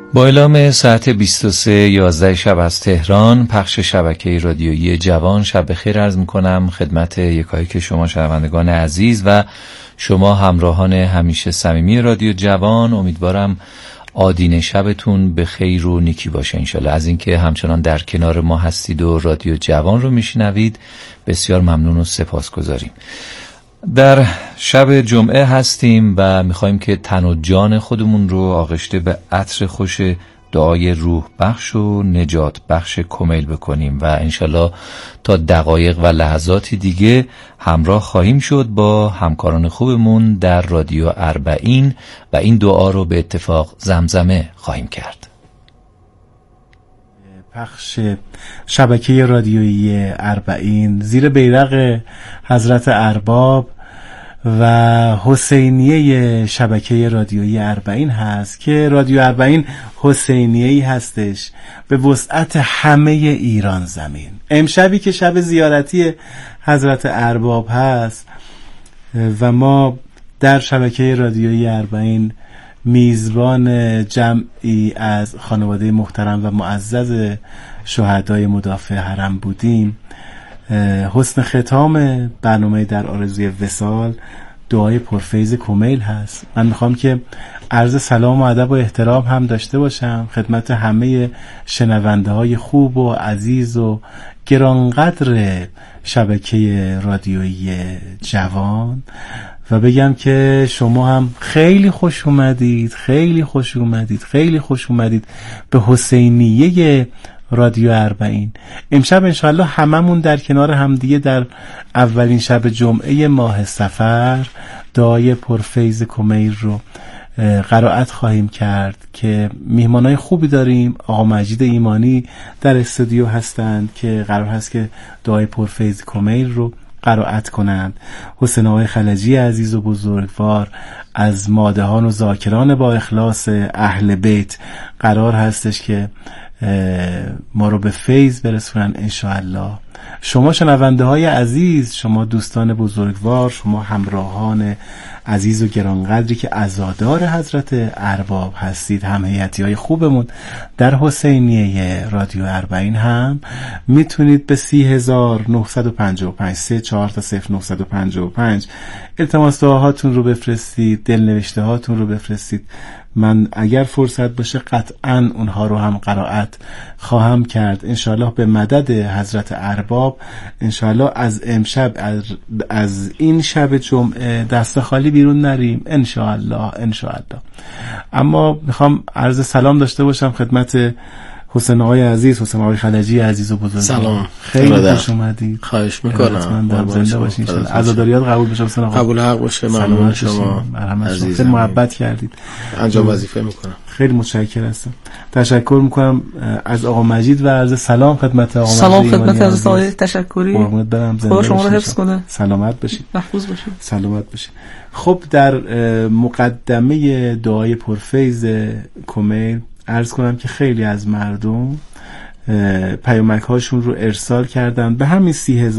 با اعلام ساعت 23:11 شب از تهران، پخش شبکه رادیویی جوان شب بخیر عرض میکنم خدمت یکایک شما شنوندگان عزیز و شما همراهان همیشه صمیمی رادیو جوان. امیدوارم آدینه شبتون به خیر و نیکی باشه انشالله. از اینکه همچنان در کنار ما هستید و رادیو جوان رو میشنوید بسیار ممنون و سپاسگزاریم. در شب جمعه هستیم و میخوایم که تن و جان خودمون رو آغشته به عطر خوش دعای روح بخش و نجات بخش کمیل بکنیم و انشالله تا دقایق و لحظاتی دیگه همراه خواهیم شد با همکاران خوبمون در رادیو اربعین و این دعا رو به اتفاق زمزمه خواهیم کرد. پخش شبکه رادیویی اربعین زیر بیرق حضرت ارباب و حسینیه شبکه رادیویی اربعین هست که رادیو اربعین حسینیه‌ای هستش به وسعت همه ایران زمین. امشبی که شب زیارتی حضرت ارباب هست و ما در شبکه رادیویی اربعین میزبان جمعی از خانواده محترم و معزز شهدای مدافع حرم بودیم، حسن ختام برنامه در آرزوی وصال دعای پرفیض کمیل هست. من میخوام که عرض سلام و ادب و احترام هم داشته باشم خدمت همه شنونده های خوب و عزیز و گرانقدر شبکه رادیویی جوان و بگم که شما هم خیلی خوش اومدید، خیلی خوش اومدید، خیلی خوش اومدید به حسینیه رادیو اربعین. امشب انشاءالله هممون در کنار همدیگه در اولین شب جمعه ماه صفر دعای پرفیض کمیل رو قرائت خواهیم کرد که میهمانای خوبی داریم. آقا مجید ایمانی در استودیو هستند که قرار هست که دعای پرفیض کمیل رو قرائت کنند. حسین آقای خلجی عزیز و بزرگوار از مادهان و ذاکران با اخلاص اهل بیت قرار هستش که ما رو به فیض برسونن انشاءالله. شما شنونده های عزیز، شما دوستان بزرگوار، شما همراهان عزیز و گرانقدری که عزادار حضرت ارباب هستید، هم هیئتی های خوبمون در حسینیه رادیو اربعین هم میتونید به 30955 340955 التماس دعاهاتون رو بفرستید، دلنوشته هاتون رو بفرستید. من اگر فرصت باشه قطعا اونها رو هم قرائت خواهم کرد انشاءالله به مدد حضرت ارباب. انشاءالله از امشب از این شب جمعه دست خالی بیرون نریم انشاءالله. اما میخوام عرض سلام داشته باشم خدمت حسین آقای عزیز، حسین آقای خلجی عزیز و بزرگ. سلام، خیلی خوش اومدید. خواهش میکنم. زنده باشین. عزاداریات قبول بشه حسین آقا. قبول حق باشه. ممنون شما عزیز، خیلی محبت کردید. انجام وظیفه میکنم. خیلی متشکرم هستم. تشکر میکنم از آقا مجید و عرض سلام خدمت آقا مجید. سلام خدمت از آقای تشکری. قربونت برم. خدا شما رو حفظ کنه. سلامت باشید. محفوظ باشید. سلامت باشید. خب در مقدمه دعای پرفیض کمیل عرض کنم که خیلی از مردم پیامک هاشون رو ارسال کردن به همین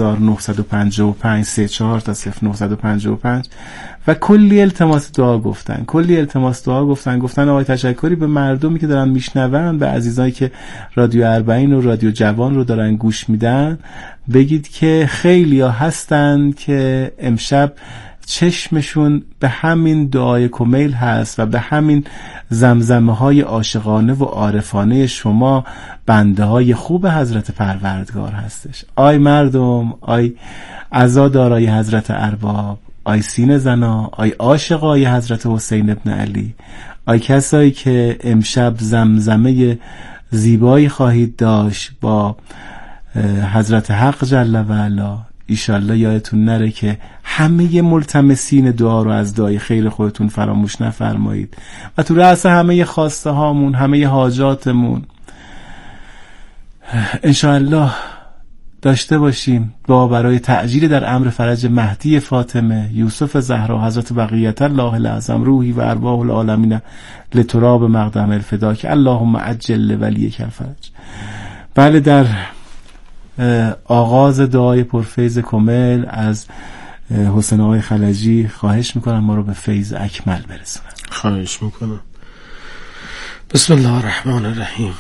3955 34 تا 0955 و کلی التماس دعا گفتن. گفتن آقای تشکری به مردمی که دارن میشنون، به عزیزایی که رادیو اربعین و رادیو جوان رو دارن گوش میدن، بگید که خیلی ها هستن که امشب چشمشون به همین دعای کمیل هست و به همین زمزمه های عاشقانه و عارفانه شما بنده های خوب حضرت پروردگار هستش. آی مردم، آی عزادارای حضرت ارباب، آی سینه زنا، آی عاشقای حضرت حسین ابن علی، آی کسایی که امشب زمزمه زیبایی خواهید داشت با حضرت حق جل و علا. ایشالله یادتون نره که همه ملتمسین دعا رو از دعای خیر خودتون فراموش نفرمایید و تو رأس همه خواسته هامون، همه حاجاتمون انشاءالله داشته باشیم دعا برای تعجیل در امر فرج مهدی فاطمه، یوسف زهرا، حضرت بقیت الله الاعظم، روحی و ارواح العالمین لتراب مقدم الفداک، اللهم عجل ولیک الفرج. بله، در آغاز دعای پرفیض کمیل از حسین آقای خلجی خواهش میکنم ما رو به فیض اکمل برسونن. خواهش میکنم. بسم الله الرحمن الرحیم.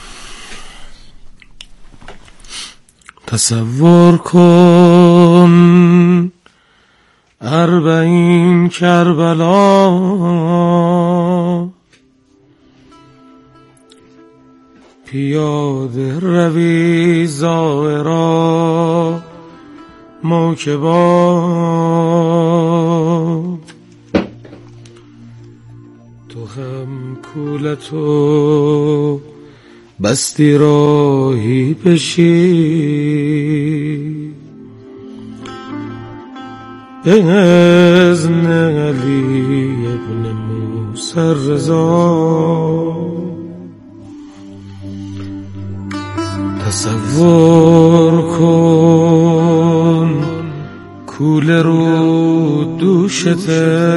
تصور کن 40 کربلا، پیاده روی زائرا موکبا، تو هم کولتو بستی راهی بشی، به اذن علی ابن موسی رضا. تصور کن کوله رو دوشته،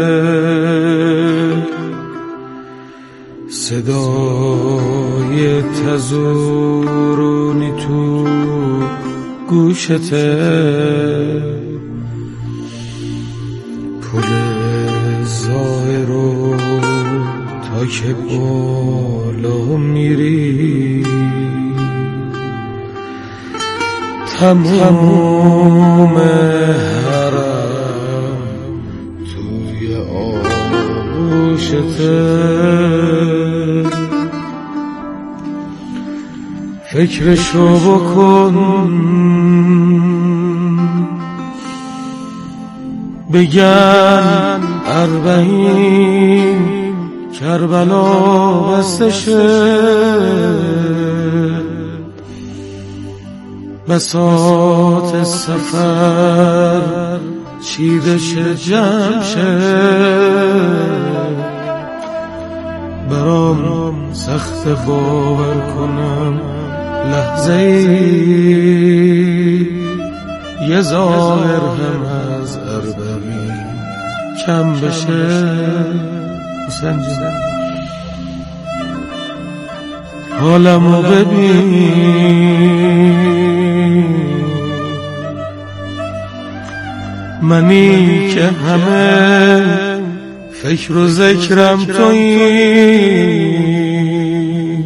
صدای تزورونی تو گوشته، پل زائرو تا که بالا میری، تمام حرم توی آغوشته، فکرشو بکن بگن 40 کربلا بستشه، بساط سفر چیده شه جمع شه، برام سخت باور کنم لحظه ای یه ظاهر هم از 40 کم بشه. حسین جان حالمو ببین، منی که همه فکر و ذکرم تویی،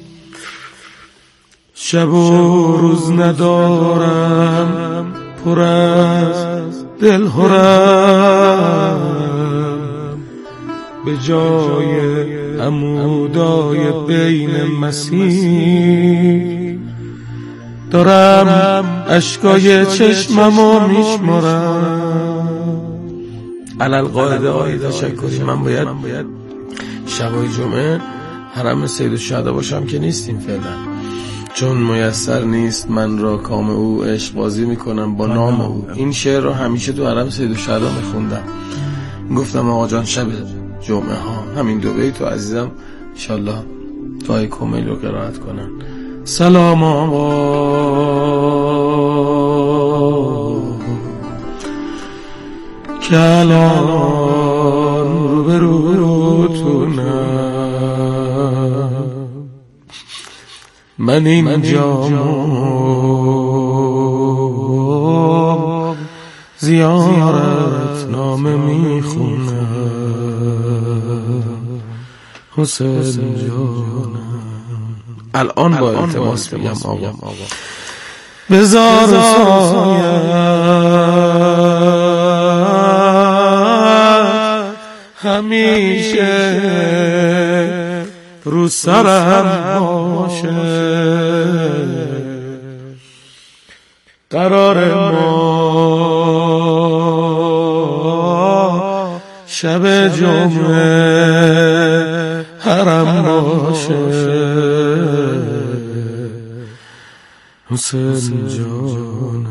شب و روز ندارم پر از دل هرم، به جای عمودای بین مسیح دارم اشکای چشممو میشمارم. علالقاعده آقای تشکری، من باید شبای جمعه حرم سید الشهدا باشم که نیستیم فعلا، چون میسر نیست. من را کام او عشق بازی میکنم با نام او. این شعر رو همیشه تو حرم سید الشهدا میخوندم. گفتم آقا جان شب جمعه ها همین 2 بیت و عزیزم انشالله دعای کمیل رو قرائت کنن. سلام آقا که الان روبروتونم، من اینجا زیارت نامه میخونم. حسین جانم الان با التماس میگم آقا بذار سایت همیشه رو سرم باشه، قرار ما شب جمعه حرم باشه. حسین جانم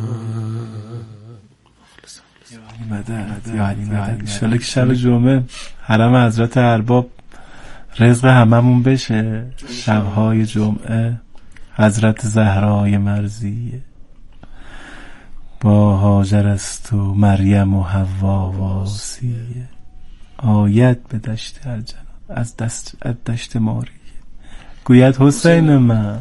یا علی مدد انشالله که شب جمعه حرم حضرت ارباب رزق هممون بشه. شبهای جمعه حضرت زهرای مرضیه با هاجر است و مریم و حوا و آسیه، آید به دشت الجنات از دشت ماریه، گوید حسین من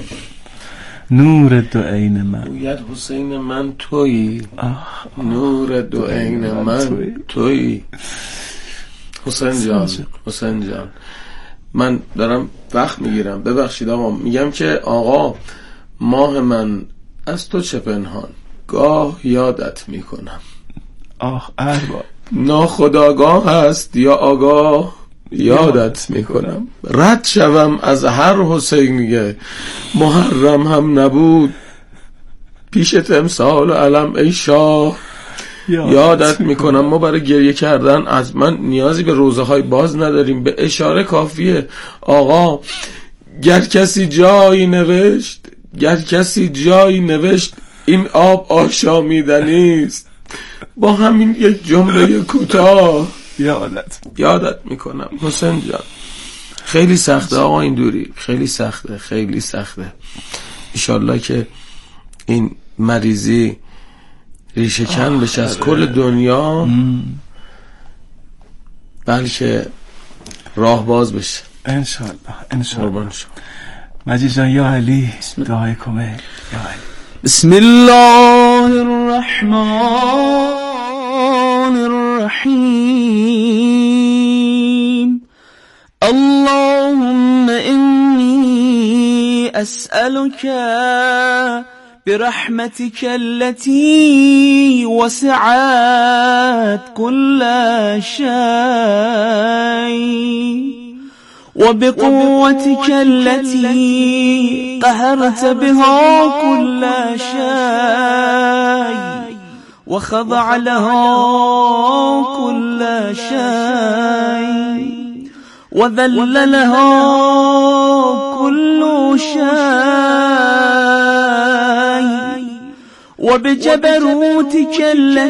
نور دو عین من، گوید حسین من تویی، نور دو عین من تویی. حسین جان من دارم وقت میگیرم، ببخشید آقا. میگم که آقا ماه من از تو چه پنهان، گاه یادت میکنم. آه ارباب، ناخودآگاه هست یا آگاه یادت میکنم. رد شوم از هر حسینیه، محرم هم نبود پیش تمثال علم ای شاه یادت میکنم. ما برای گریه کردن از من نیازی به روزه های باز نداریم، به اشاره کافیه. آقا گر کسی جایی نوشت، گر کسی جایی نوشت این آب آشامیدنیست، با همین یک جمله کوتاه یادت میکنم. حسین جان خیلی سخته آقا این دوری، خیلی سخته، خیلی سخته. انشالله که این مریضی ریشه کن بشه از کل دنیا، بلکه راه باز بشه انشالله. انشالله. مجید جان یا علی دعای کمک یا علی. بسم الله الرحمن الرحیم. اللهم إني أسألك برحمتك التي وسعت كل شيء وبقوتك التي قهرت بها كل شيء وخضع لها كل شيء وذل لها كل شيء وبجبروتك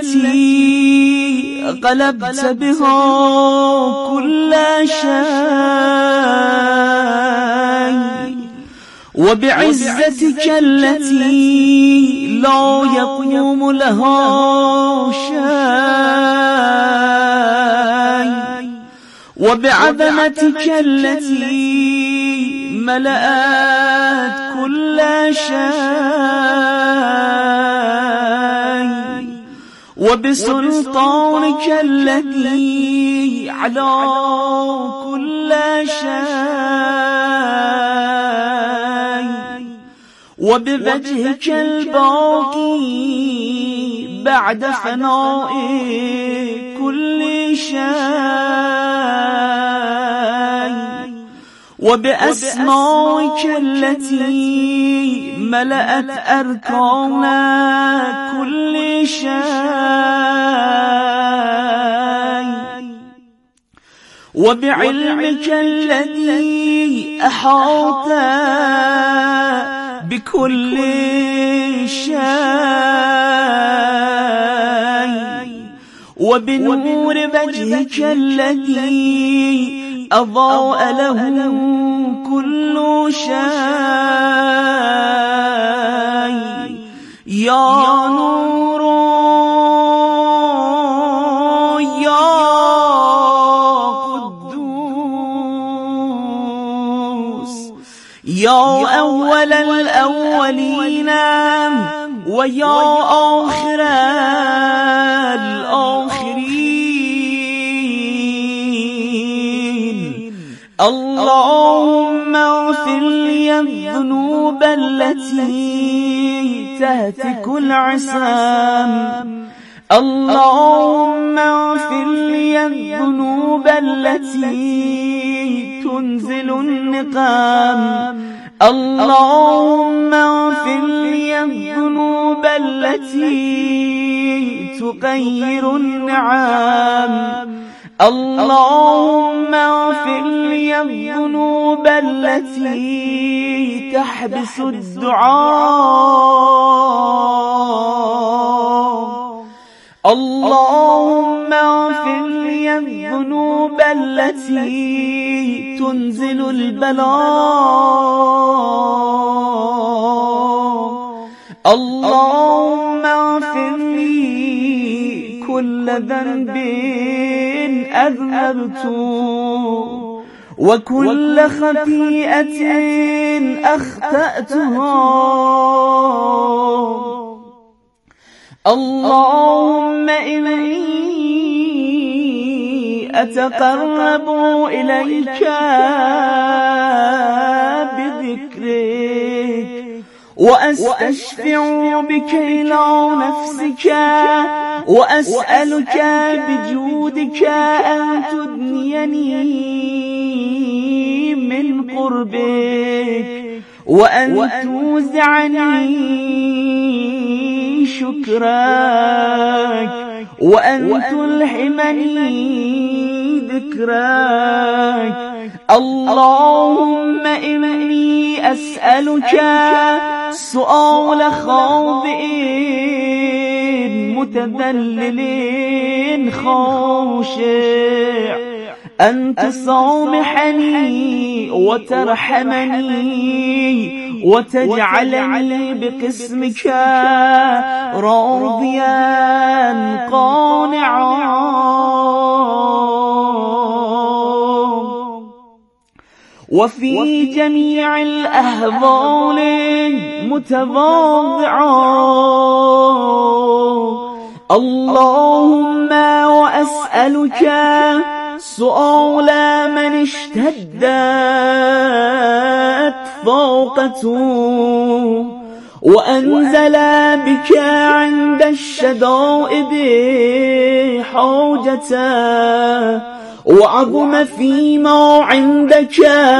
التي قلبت بها كل شيء وبعزتك التي لا يقوم لها شيء وبعظمتك التي ملأت كل شيء وبسلطانك الذي على كل شيء وبوجهك الباقي بعد فناء كل شيء وبأسمائك التي ملأت أركان كل شيء وبعلمك الذي أحاط بكل شيء وبنور وجهك الذي أضاء له كل شيء يا نور يا قدوس يا أول الأولين ويا آخر الآخرين. اللهم اغفر لي الذنوب التي تهتك العصام. اللهم اغفر لي الذنوب التي تنزل النقام. اللهم اغفر لي الذنوب التي تغير النعام. اللهم اغفر لي الذنوب التي تحبس الدعاء. اللهم اغفر لي الذنوب التي تنزل البلاء. اللهم اغفر لي كل ذنب أذنبته وكل خطيئة أخطأتها. اللهم إني أتقرب إليك بذكرك وأستشفع بك إلى نفسك وأسألك بجودك أن تدنيني من قربك وأن توزعني شكرك وأن تلهمني ذكرك. اللهم إني أسألك سؤال خاضع متذلل خاشع أن تسامحني وترحمني وتجعلني بقسمك راضيا قانعا. وفي جميع الأهوال متواضعا. اللهم وأسألك سؤال من اشتدت فاقته وأنزل بك عند الشدائد حاجته وعظم فيما عندك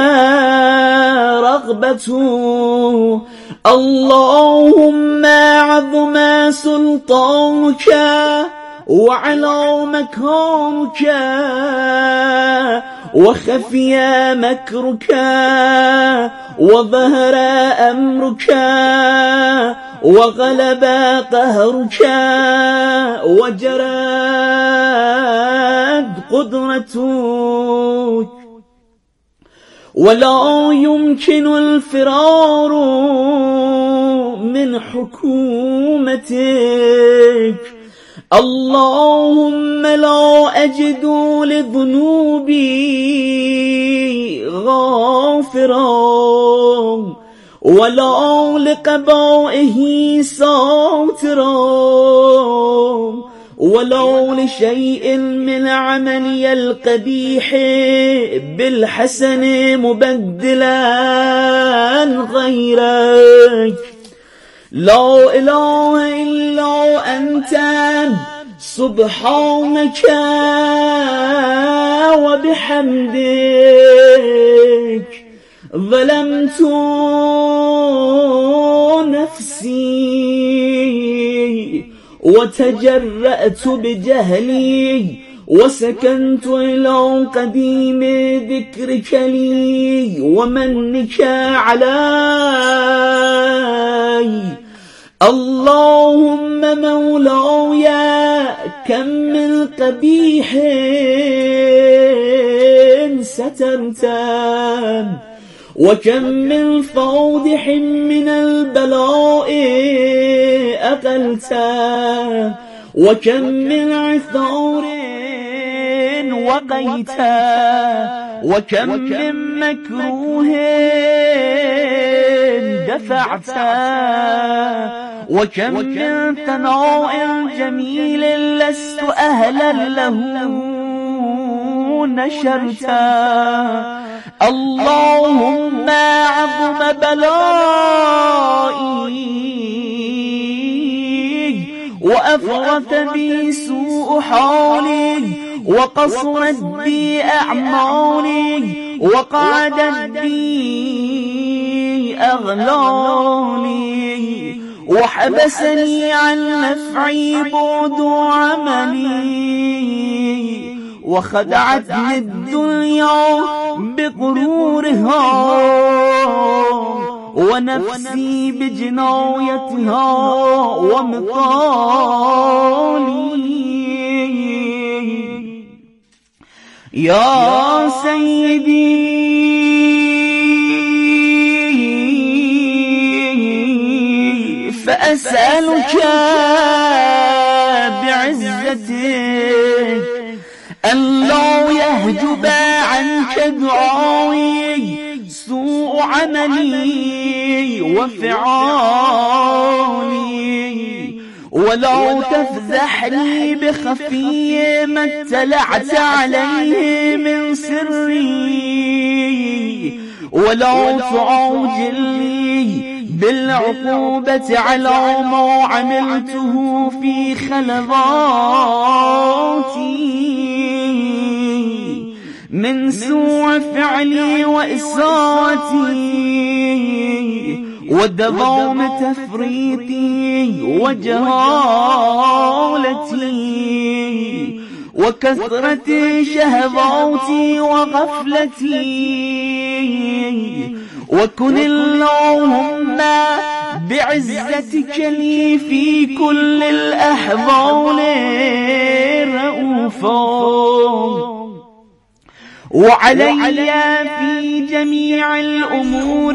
رغبته. اللهم عظم سلطانك وعلى مكانك وخفي مكرك وظهر أمرك وغلب قهرك وجرت قدرتك ولا يمكن الفرار من حكومتك. اللهم لا أجد لذنوبي غافرا ولا لقبائه ساترا ولا لشيء من عملي القبيح بالحسن مبدلا غيرك. لا إله إلا أنت سبحانك وبحمدك ظلمت نفسي وتجرأت بجهلي وسكنت إلى قديم ذكرك لي ومنك علي. اللهم مولاي كم من قبيح سترته وكم من فاضح من البلاء أقلته وكم من عثار وقيته وكم من مكروه دفعته وكم من ثناء جميل لست أهلا له نشرته. اللهم عظم بلائي وأفرط بي سوء حالي وقصرت بي أعمالي وقعدت بي أغلالي وحبسني عن نفعي بعد عملي وخدعتني الدنيا بغرورها ونفسي بجنايتها ومقالي. يا سيدي فأسألك بعزتك أن لا يهجب عنك دعائي سوء عملي وفعالي ولا تفزحني بخفي ما اطلعت عليه من سري، ولا تعاجلني بالعقوبة على ما عملته في خلواتي من سوء فعلي وإساءتي ودوام تفريطي وجهالتي وكثرة شهواتي وغفلتي. وكن اللهم بعزتك لي في كل الأحوال رؤوفا، وعلي في جميع الأمور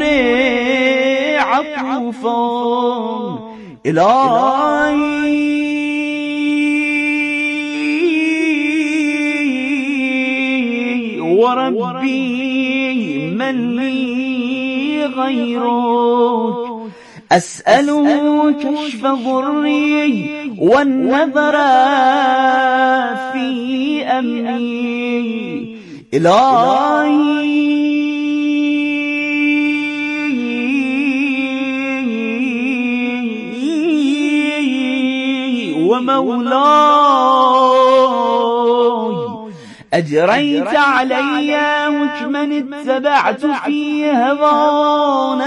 عطوفا. إلهي وربي من لي غيرك، أسأله كشف ضري والنظر في أمري. إلهي ومولاي، أجريت علي حكما اتبعت في هوى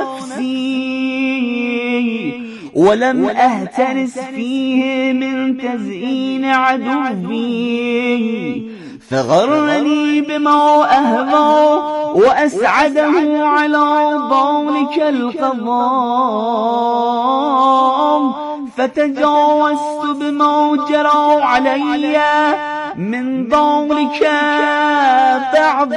نفسي، ولم أهترس فيه من تزيين عدوي، فغرني بما أهوى وأسعده على ذلك القضاء، فتجاوزت بما جرى علي من ذلك بعد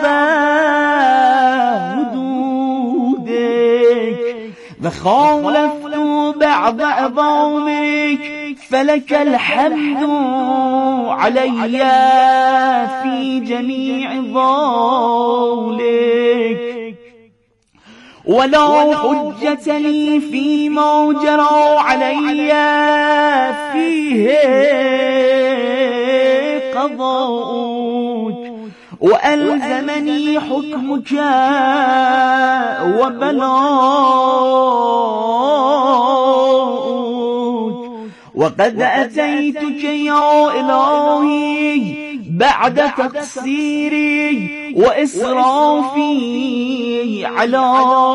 حدودك، وخالفت بعض أوامرك، فلك الحمد علي في جميع ذلك. ولا حجة لي فيما جرى علي فيه قضاؤك، وألزمني حكمك وبلاؤك. وقد أتيتك يا إلهي بعد تقصيري وإسرافي على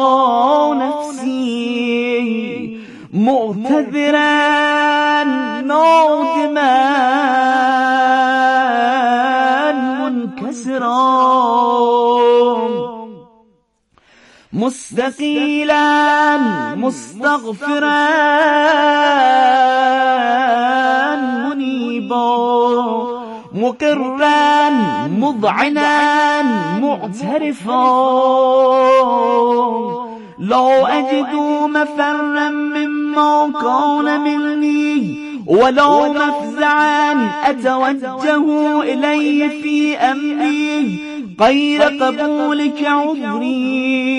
نفسي، معتذرا نادما منكسرا، مستقيلا مستغفرا منيبا، مقرا مذعنا معترفا، لا أجد مفرا مما كان مني، ولا مفزعا أتوجه إليه في أمري غير قبولك عذري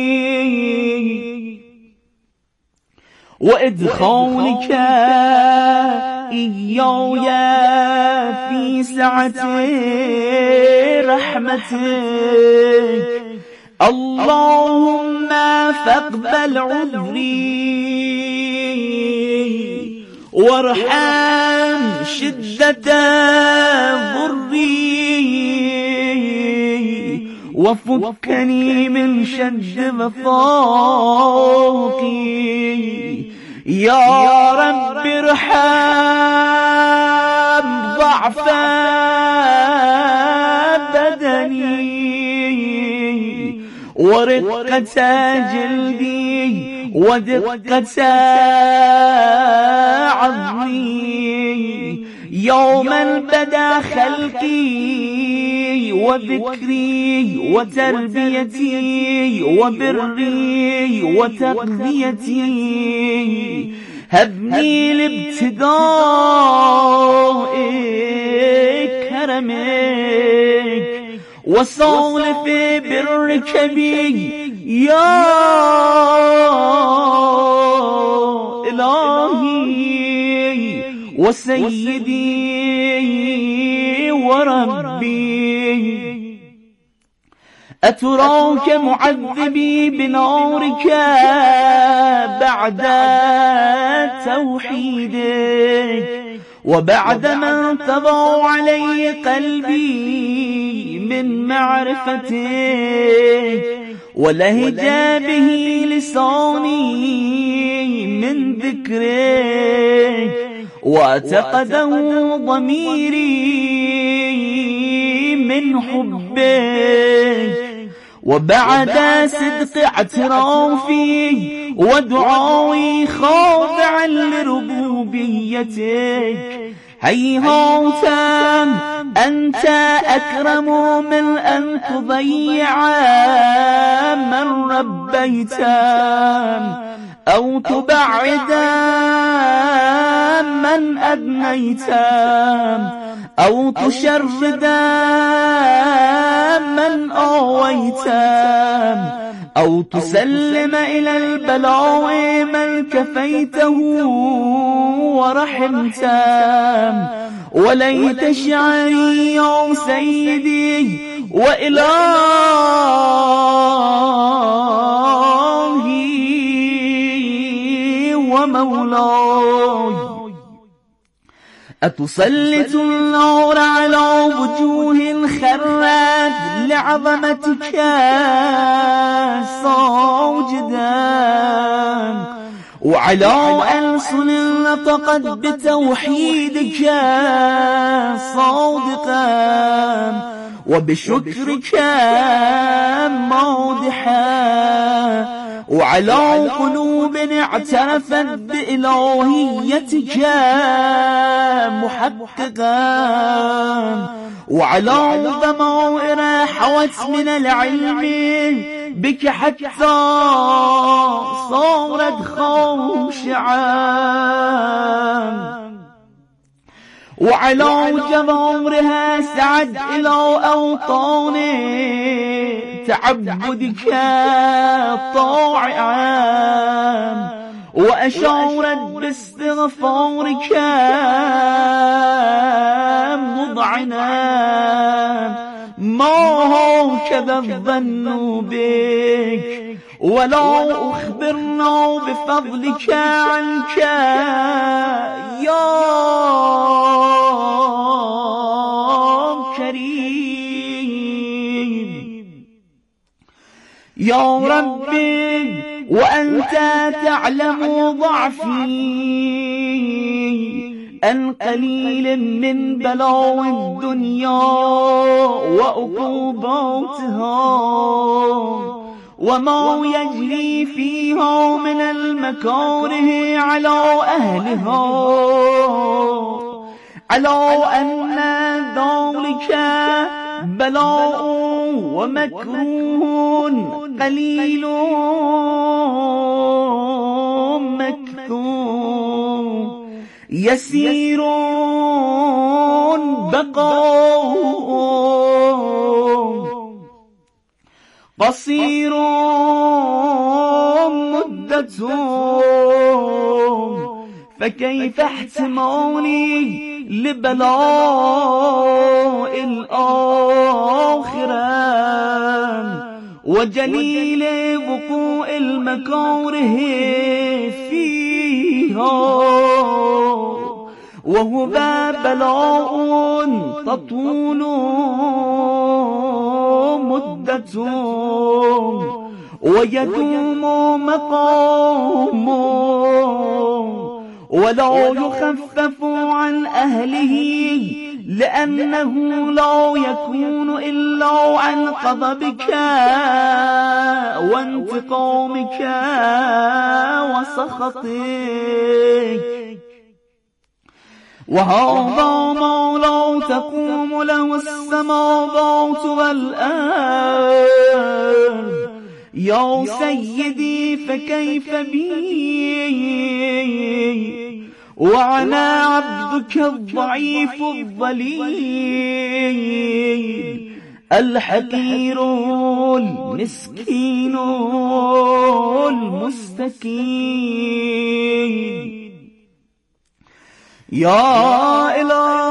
وإدخالك إياي في سعة رحمتك. اللهم فاقبل عذري وارحم شدة ضري، وفكني من شد وفاقي. يا رب ارحم ضعف بدني ورقة جلدي ودقة عظمي. يوما بدا خلقي وذكري وتربيتي وبري وتقضيتي، هبني لابتداء كرمك وصالف برك بي يا إلهي، وسيدي وربي أتراك معذبي بنارك بعد توحيدك وبعد ما انطبع علي قلبي من معرفتك ولهج به لساني من ذكرك واعتقده ضميري من حبك وبعد صدق اعترافي ودعائي خاضعا لربوبيتك هيهات أنت أكرم من أن تضيع من ربيت أو تبعد من أدنيت أو تشرد من آويت أو تسلم إلى البلاء من كفيته ورحمت وليت شعري يا سيدي وإلهي ومولاي أتسلط النار على وجوه خرت لعظمتك ساجدا وعلى ألسن نطقت بتوحيدك صادقا وبشكرك مادحا وعلى قلوب اعترفت بإلهيتك محققا وعلى ضمائر حوت من العلم بك حتى صارت خاشعا وعلى جبارها سعد إلى أوطان تعبدك طاعا وأشارت باستغفارك مضعنا ما هكذا الظن بك ولا أخبرنا بفضلك عنك يا كريم يا ربي وأنت تعلم ضعفي أن قليل من بلاء الدنيا وعقوباتها وما يجري فيها من المكاره على أهلها على أن ذلك بلاء ومكروه قليل مكتوم يسير بقاء قصير مدة فكيف احتمالي لبلاء الآخرة وجليل وقوع المكاره فيها وهو بلاء تطول مدة ويدوم مقام ولا يخفف عن أهله لأنه لا يكون إلا عن غضبك وانتقامك وسخطك وهذا ما لا تقوم له السماوات والأرض يا سيدي فكيف بي وأنا عبدك الضعيف الضليل الحقير المسكين المستكين یا الهی